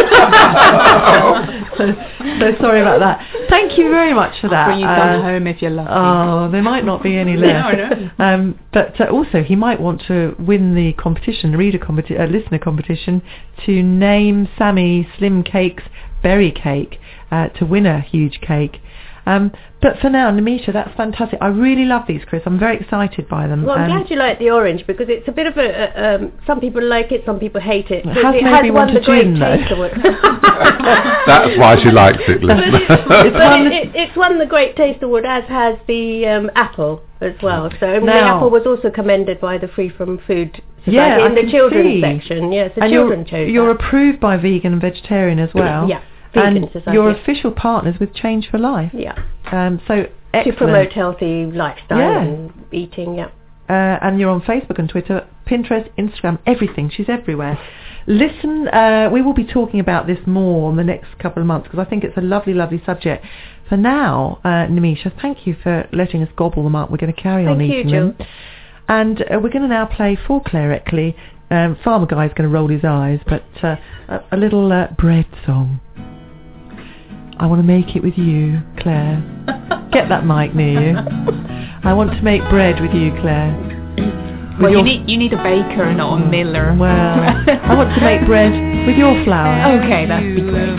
so sorry about that. Thank you very much for that. Bring you some home if you're lucky. Oh, there might not be any left. No. But also he might want to win the competition, listener competition, to name Sammy Slim Cake's berry cake to win a huge cake. But for now, Nimisha, that's fantastic. I really love these, Chris. I'm very excited by them. Well, I'm glad you like the orange, because it's a bit of a... some people like it, some people hate it. It has won the Great Taste Award. That's why she likes it, listener. It's won the Great Taste Award, as has the apple as well. So the apple was also commended by the Free From Food Society in the children's section. Yes, the children chose You're that. Approved by Vegan and Vegetarian as well. Yeah. And you're official partners with Change for Life. Yeah. So excellent. To promote healthy lifestyle and eating, and you're on Facebook and Twitter, Pinterest, Instagram, everything. She's everywhere. Listen, we will be talking about this more in the next couple of months, because I think it's a lovely, lovely subject. For now, Nimisha, thank you for letting us gobble them up. We're going to carry on eating them. And we're going to now play for Claire Eckley. Farmer Guy's going to roll his eyes, but a little bread song. I want to make it with you, Claire. Get that mic near you. I want to make bread with you, Claire. Well, you need a baker and not a miller. Well, I want to make bread with your flour. Okay, that'd be great.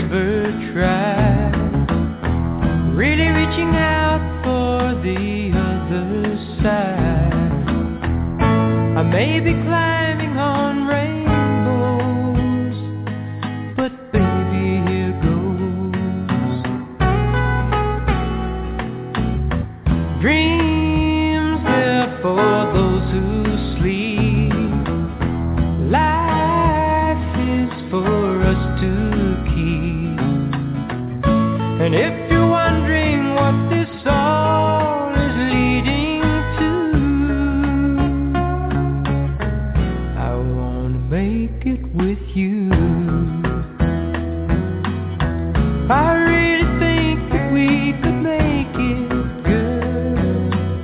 Really reaching out for the other side. I may be climbing on rainbows, but baby, here goes. Dreams there for those who sleep. Life is for us to keep. And if you're wondering what this all is leading to, I wanna make it with you. I really think that we could make it, girl.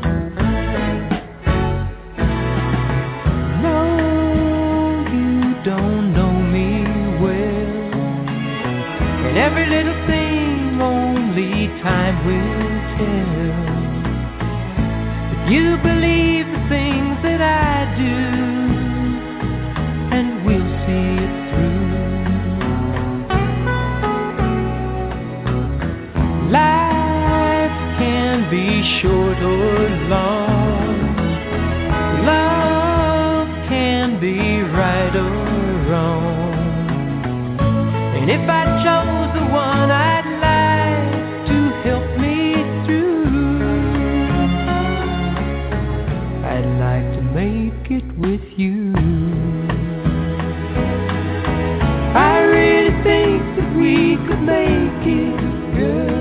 No, you don't know me well, and every little thing only time will tell. If you believe the things that I do, and we'll see it through. Life can be short or long. Love can be right or wrong. And if I chose the one I'd like to help me through, I'd like to make it with you. I really think that we could make it, girl.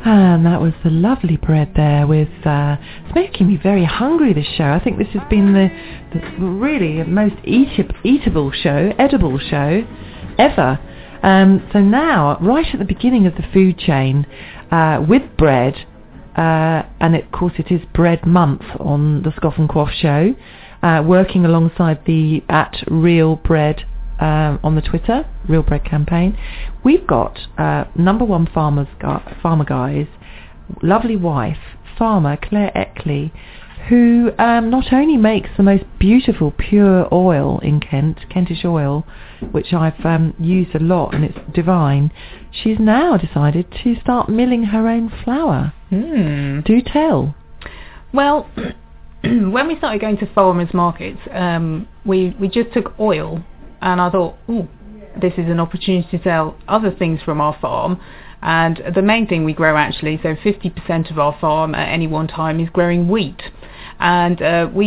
And that was the lovely bread there with, it's making me very hungry, this show. I think this has been the really most edible show ever. So now, right at the beginning of the food chain, with bread, and of course it is Bread Month on the Scoff and Quaff show, working alongside the @RealBread on the Twitter, Real Bread campaign. We've got number one farmer guys, lovely wife, farmer Claire Eckley, who not only makes the most beautiful pure oil in Kentish oil, which I've used a lot and it's divine, she's now decided to start milling her own flour. Do tell. Well, when we started going to farmers markets, we just took oil, and I thought, ooh, this is an opportunity to sell other things from our farm. And the main thing we grow actually, so 50% of our farm at any one time is growing wheat. And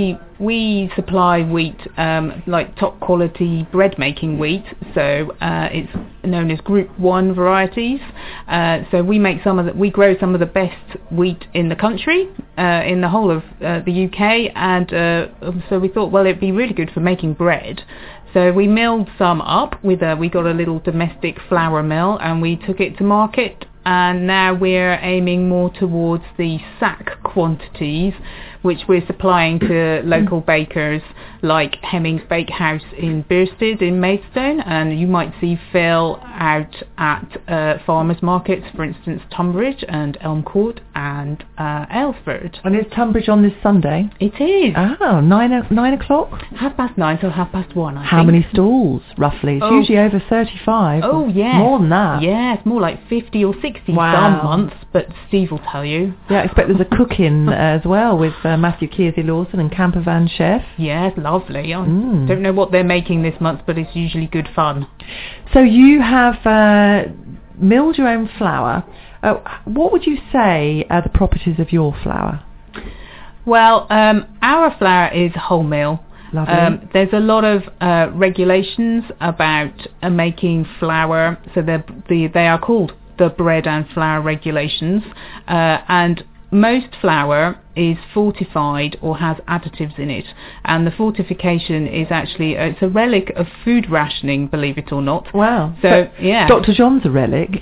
we supply wheat, like top quality bread making wheat, so it's known as Group 1 varieties. So we grow some of the best wheat in the country, in the whole of the UK, and so we thought, well, it'd be really good for making bread. So we milled some up we got a little domestic flour mill, and we took it to market, and now we're aiming more towards the sack quantities, which we're supplying to local bakers like Hemmings Bakehouse in Bearsted in Maidstone, and you might see Phil out at farmers markets, for instance Tunbridge and Elm Court and Aylesford. And is Tunbridge on this Sunday? It is. Oh, 9 o'clock? 9:30 till 1:30, I How think. many stalls, roughly? It's usually over 35. Oh, yes. More than that. Yeah, it's more like 50 or 60 Wow. some months, but Steve will tell you. Yeah, I expect there's a cook-in as well with Matthew Kearsley-Lawson and Campervan Chef. Yes, lovely. I don't know what they're making this month, but it's usually good fun. So you have milled your own flour. What would you say are the properties of your flour? Well, our flour is wholemeal. Lovely. There's a lot of regulations about making flour, so they are called the bread and flour regulations, and most flour is fortified or has additives in it, and the fortification is actually it's a relic of food rationing, believe it or not. Wow. So yeah, Dr. John's a relic.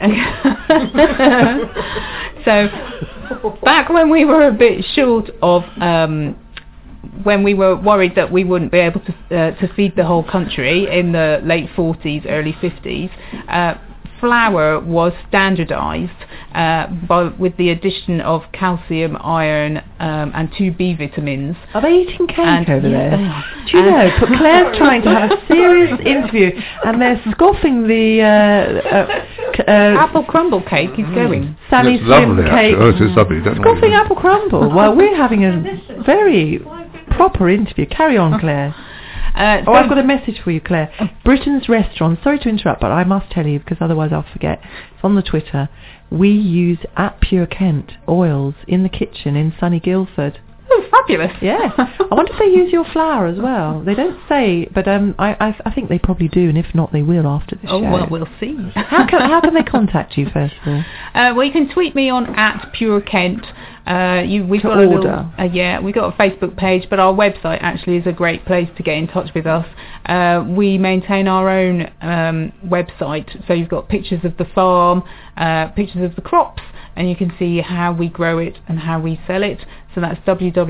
So back when we were a bit short of when we were worried that we wouldn't be able to feed the whole country in the late 40s, early 50s, flour was standardised with the addition of calcium, iron, and 2 B vitamins. Are they eating cake over there? They are. Do you know? But Claire's trying to have a serious interview, and they're scoffing the apple crumble cake is going. Sammy's It's lovely, cake. actually. Oh, it is lovely. Don't Scoffing apple crumble. Well, we're having a very proper interview. Carry on, Claire. I've got a message for you, Claire. Britain's Restaurant. Sorry to interrupt, but I must tell you because otherwise I'll forget. It's on the Twitter. We use @Pure Kent oils in the kitchen in sunny Guildford. Oh, fabulous! Yeah. I wonder if they use your flour as well. They don't say, but I think they probably do, and if not, they will after the show. Oh well, we'll see. How can they contact you first of all? Well, you can tweet me on @PureKent. We've got order. We've got a Facebook page, but our website actually is a great place to get in touch with us. We maintain our own website, so you've got pictures of the farm, pictures of the crops, and you can see how we grow it and how we sell it. So that's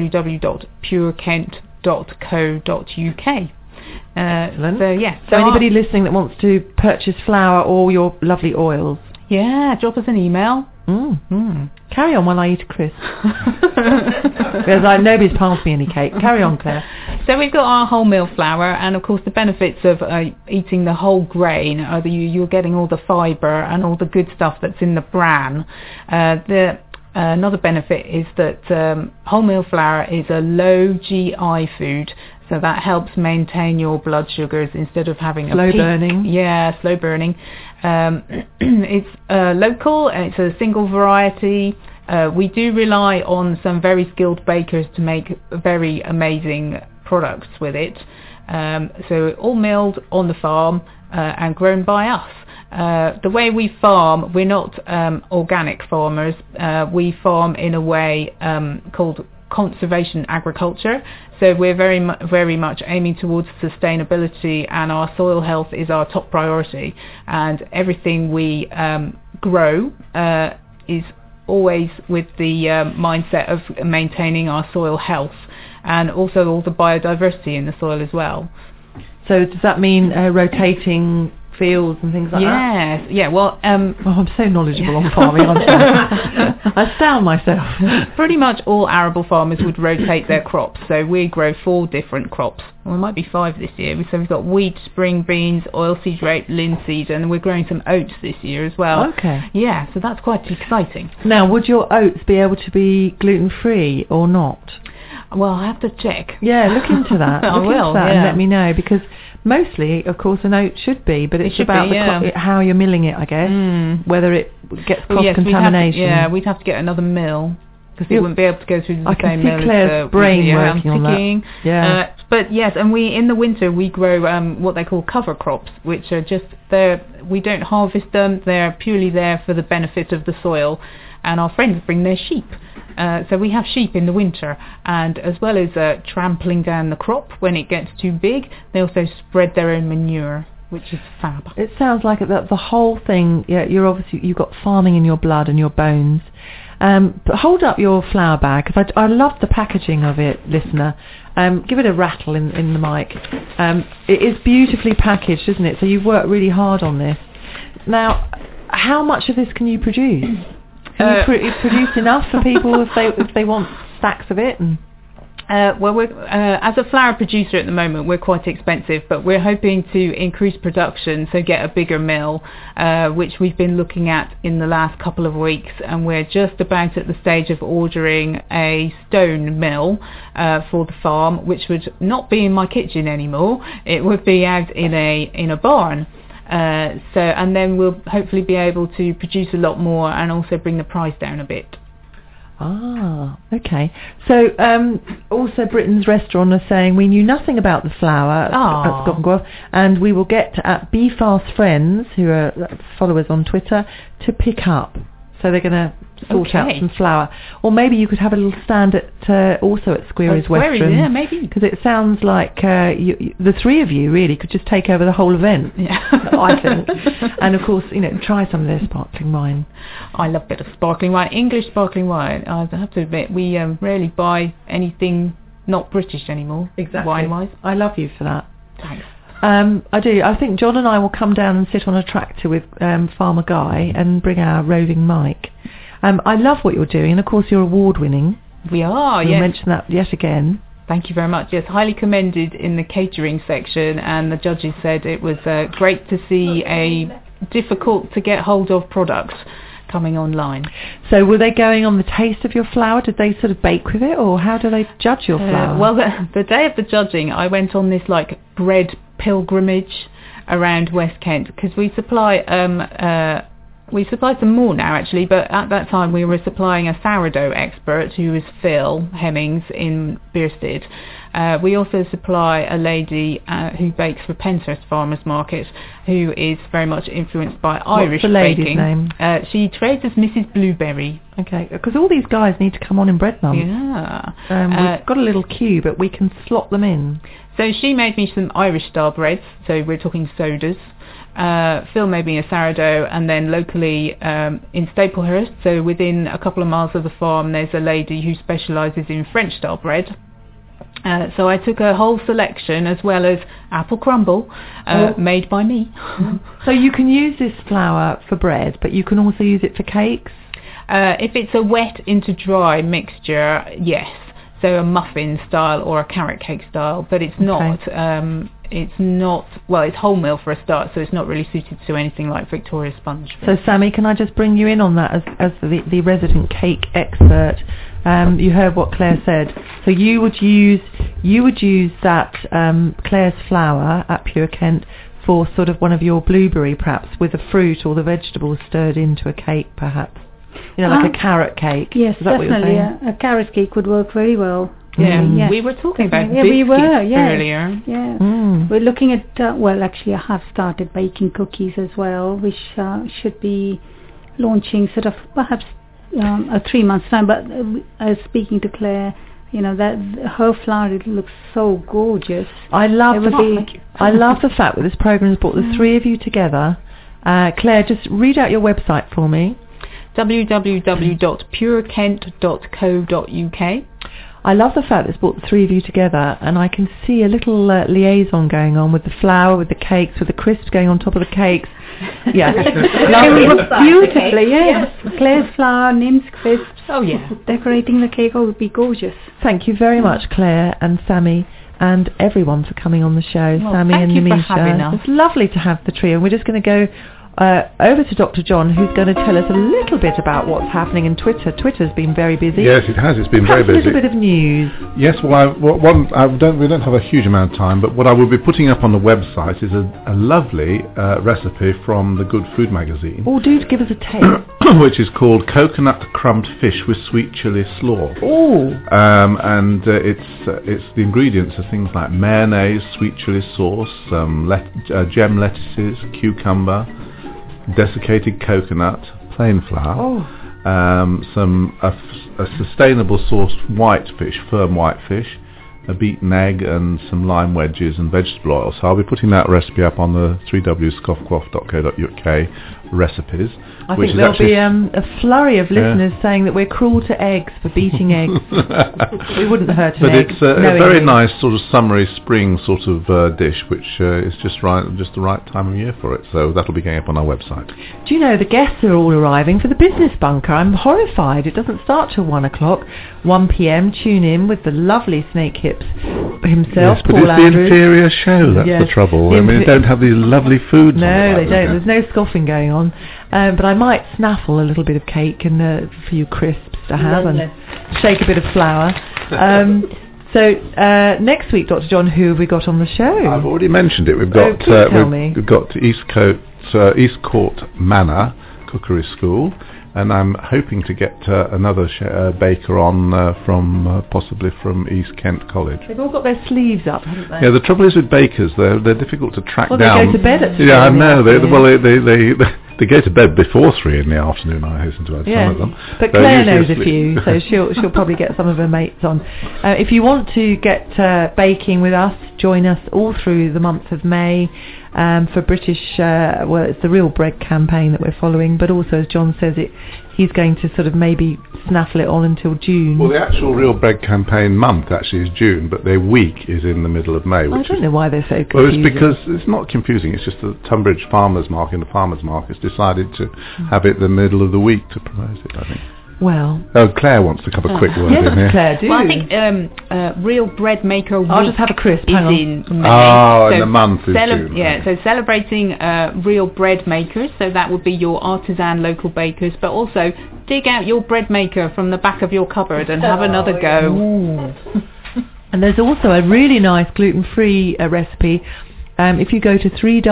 www.purekent.co.uk. Excellent. So yeah. So anybody listening that wants to purchase flour or your lovely oils, yeah, drop us an email. Carry on while I eat a crisp. Because nobody's passed me any cake. Carry on, Claire. So we've got our wholemeal flour, and of course the benefits of eating the whole grain are that you're getting all the fibre and all the good stuff that's in the bran. Another benefit is that wholemeal flour is a low GI food, so that helps maintain your blood sugars instead of having slow burning. Yeah, slow burning. It's local, and it's a single variety. We do rely on some very skilled bakers to make very amazing products with it. So all milled on the farm and grown by us. The way we farm, we're not organic farmers. We farm in a way called conservation agriculture. So we're very much aiming towards sustainability, and our soil health is our top priority. And everything we grow is always with the mindset of maintaining our soil health, and also all the biodiversity in the soil as well. So does that mean rotating fields and things like that? Yes, yeah. Well, I'm so knowledgeable on farming, aren't I? I astound myself. Pretty much all arable farmers would rotate their crops. So we grow 4 different crops. Well, it might be 5 this year. So we've got wheat, spring beans, oilseed rape, linseed, and we're growing some oats this year as well. Okay. Yeah, so that's quite exciting. Now, would your oats be able to be gluten-free or not? Well, I'll have to check. Yeah, look into that. I will, and yeah. let me know, because mostly, of course, an oat should be, but it's about how you're milling it, I guess, whether it gets cross-contamination. We'd have to get another mill, because it wouldn't be able to go through the same mill. I can see Claire's brain working on that. Yeah. But yes, and in the winter we grow what they call cover crops, which are just we don't harvest them, they're purely there for the benefit of the soil. And our friends bring their sheep. So we have sheep in the winter, and as well as trampling down the crop when it gets too big, they also spread their own manure, which is fab. It sounds like the whole thing, you've got farming in your blood and your bones. But hold up your flour bag, because I love the packaging of it, listener. Give it a rattle in the mic. It is beautifully packaged, isn't it? So you've worked really hard on this. Now, how much of this can you produce? Can you produce enough for people if they want stacks of it? Well, we're, as a flour producer at the moment, we're quite expensive, but we're hoping to increase production, so get a bigger mill, which we've been looking at in the last couple of weeks, and we're just about at the stage of ordering a stone mill for the farm, which would not be in my kitchen anymore. It would be out in a barn. And then we'll hopefully be able to produce a lot more and also bring the price down a bit. Ah, okay. So also Britain's Restaurant are saying we knew nothing about the flour at Scott and Guelph, and we will get at BFast Friends, who are followers on Twitter, to pick up. So they're going to sort out some flour. Or maybe you could have a little stand also at Squeary's Western. Yeah, maybe. Because it sounds like the 3 of you really could just take over the whole event, I think. And of course, try some of their sparkling wine. I love a bit of sparkling wine. English sparkling wine. I have to admit, we rarely buy anything not British anymore, wine-wise. I love you for that. Thanks. I do. I think John and I will come down and sit on a tractor with Farmer Guy and bring our roving mic. I love what you're doing, and of course you're award-winning. We are, yes. You'll mention that yet again. Thank you very much. Yes, highly commended in the catering section, and the judges said it was great to see a difficult to get hold of product coming online. So were they going on the taste of your flour? Did they sort of bake with it, or how do they judge your flour? Well, the day of the judging, I went on this bread pilgrimage around West Kent, because we supply some more now actually, but at that time we were supplying a sourdough expert who is Phil Hemmings in Bearsted. We also supply a lady who bakes for Penshurst Farmers Market, who is very much influenced by Irish baking. What's the lady's name? She trades as Mrs. Blueberry. Okay, because all these guys need to come on in Bread Mums. Yeah. We've got a little queue, but we can slot them in. So she made me some Irish style breads, so we're talking sodas. Phil made me a sourdough, and then locally in Staplehurst, so within a couple of miles of the farm, there's a lady who specialises in French style bread. So I took a whole selection, as well as apple crumble, made by me. So you can use this flour for bread, but you can also use it for cakes? If it's a wet into dry mixture, yes. So a muffin style or a carrot cake style, but it's not. It's wholemeal for a start, so it's not really suited to anything like Victoria Sponge. So Sammy, can I just bring you in on that as the resident cake expert? You heard what Claire said. So you would use that Claire's flour at Pure Kent for sort of one of your blueberry, perhaps, with the fruit or the vegetables stirred into a cake, perhaps. Like a carrot cake. Yes, is that definitely. What you're saying? A carrot cake would work very well. Yeah, we were talking about biscuits earlier. Yeah. We're looking at, actually I have started baking cookies as well, which should be launching sort of perhaps a 3 months time. But I was speaking to Claire, that her flower, it looks so gorgeous. I love the fact that this program has brought the three of you together. Claire, just read out your website for me. www.purekent.co.uk. I love the fact that it's brought the three of you together, and I can see a little liaison going on with the flour, with the cakes, with the crisps going on top of the cakes. Yeah, beautifully. Yes, Claire's flour, Nim's crisps. Oh yeah, decorating the cake would be gorgeous. Thank you very much, Claire and Sammy, and everyone for coming on the show. Well, Sammy and thank you for Nimisha. having us. It's lovely to have the trio. And we're just going to go over to Dr. John, who's going to tell us a little bit about what's happening in Twitter. Twitter's been very busy. Yes, it has. It's been very busy. A little bit of news. Yes, well, we don't have a huge amount of time, but what I will be putting up on the website is a lovely recipe from the Good Food magazine. Oh, do give us a taste. Which is called coconut crumbed fish with sweet chili slaw. Oh. And it's the ingredients are things like mayonnaise, sweet chili sauce, gem lettuces, cucumber, desiccated coconut, plain flour, a sustainable sourced firm white fish, a beaten egg, and some lime wedges and vegetable oil. So I'll be putting that recipe up on the www.scoffquaff.co.uk recipes. I think there'll be a flurry of listeners saying that we're cruel to eggs for beating eggs. We wouldn't hurt an egg. But it's a very nice sort of summery spring sort of dish, which is just the right time of year for it. So that'll be going up on our website. Do you know the guests are all arriving for the business bunker? I'm horrified. It doesn't start till 1 o'clock. 1 p.m. Tune in with the lovely Snake Hips himself, yes, but Paul it's Andrews. the inferior show. That's the trouble. I mean, they don't have these lovely foods. No, they don't. There's no scoffing going on. But I might snaffle a little bit of cake and a few crisps to have and shake a bit of flour. So next week, Dr. John, who have we got on the show? I've already mentioned it. We've got we've got East Court Manor Cookery School, and I'm hoping to get another baker on possibly from East Kent College. They've all got their sleeves up, haven't they? Yeah, the trouble is with bakers, they're difficult to track down. They go to bed at 3. Yeah, I know. They go to bed before 3 in the afternoon, I hasten to add some of them. But Claire knows a few, so she'll probably get some of her mates on. If you want to get baking with us, join us all through the month of May for British, it's the Real Bread campaign that we're following, but also, as John says, he's going to sort of maybe snaffle it on until June. Well, the actual Real Bread campaign month actually is June, but their week is in the middle of May. I don't know why they're so confusing. Well, it's because it's not confusing. It's just the Tunbridge Farmers Market, the Farmers Market's decided to have it the middle of the week to promote it, I think. Well. Oh, Claire wants to come a quick word in here. Claire, do. Well, I think Real Bread Maker Week I'll just have a crisp. is in May. Oh, and the month is June. Yeah, so celebrating real bread makers, so that would be your artisan local bakers, but also dig out your bread maker from the back of your cupboard and have another go. And there's also a really nice gluten-free recipe. If you go to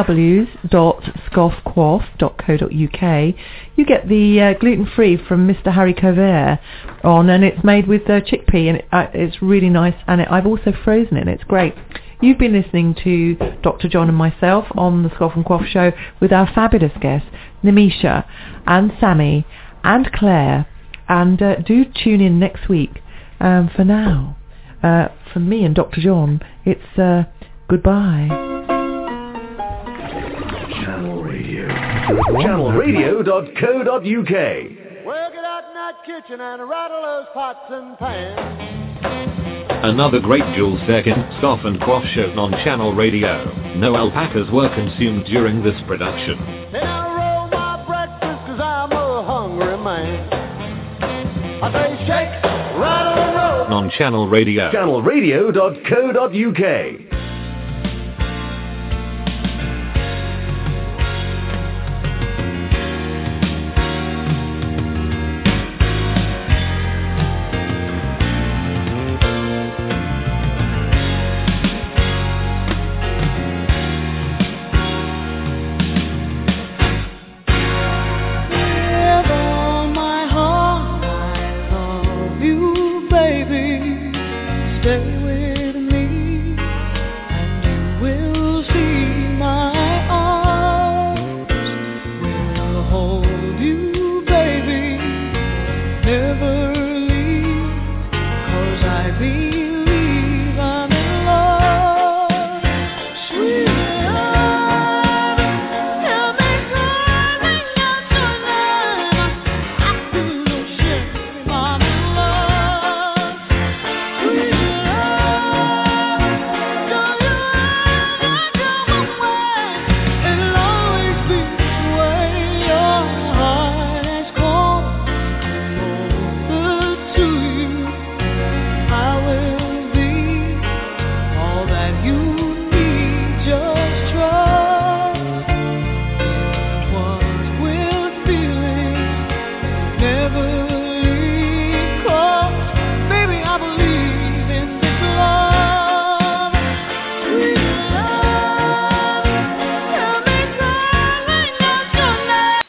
www.scoffquaff.co.uk, you get the gluten-free from Mr. Harry Covert on, and it's made with chickpea, and it's really nice, and I've also frozen it, and it's great. You've been listening to Dr. John and myself on the Scoff and Quaff show with our fabulous guests, Nimisha and Sammy and Claire, and do tune in next week. For now, from me and Dr. John, it's goodbye. Channelradio.co.uk. Well, get out in that kitchen and rattle those pots and pans. Another great Jules Second Scoff and Quaff show on Channel Radio. No alpacas were consumed during this production. Hey, I roll my breakfast 'cause I'm a hungry man. I say shake, rattle and roll. On Channel Radio. Channelradio.co.uk.